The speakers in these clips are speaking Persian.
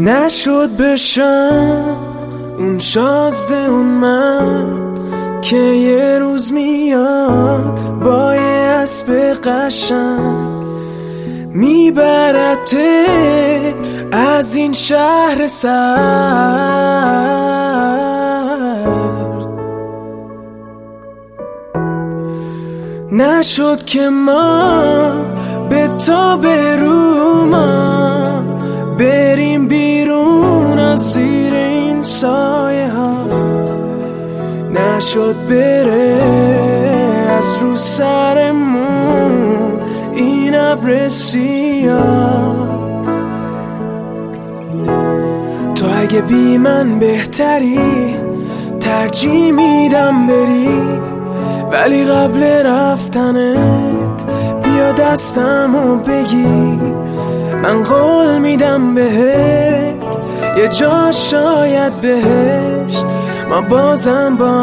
نشد بشم اون شازده اون مرد که یه روز میاد با یه اسب قشنگ میبرته از این شهر سرد. نشد که ما به تا برو ما بریم بیرون از زیر این سایه ها. نشد بره از رو سرمون این ابر سیاه. تو اگه بی من بهتری ترجیح میدم بری، ولی قبل رفتنت بیا دستمو بگی. من قول میدم بهت یه جا شاید بهشت ما بازم با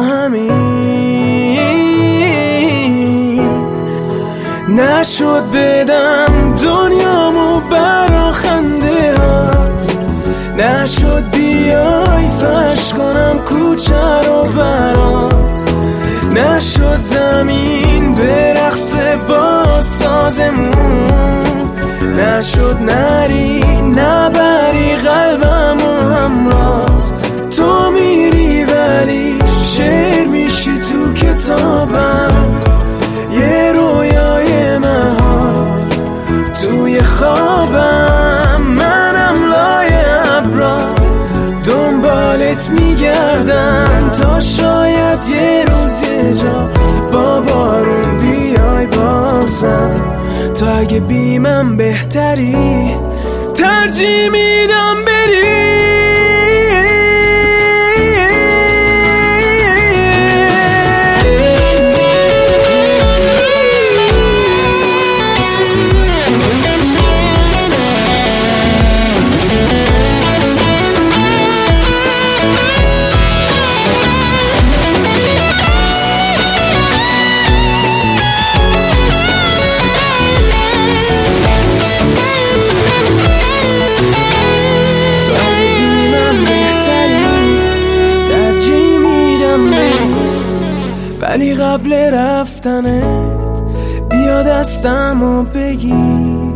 همین. نشد بدم دنیامو برا خنده هات، نشد بیای فرش کنم کوچه رو برات، نشد زمین برقصه با سازمون، نشد نری نبری قلبم و همرات. تو میری ولی شعر میشی تو کتابم، یه رویای مهار توی خوابم. منم لای ابرا دنبالت میگردم تا شاید یه روز یه جا با بارون بیای بازم. تو اگه بی من بهتری ترجیح میدم بری. ولی قبل رفتنت بیا دستمو بگیر.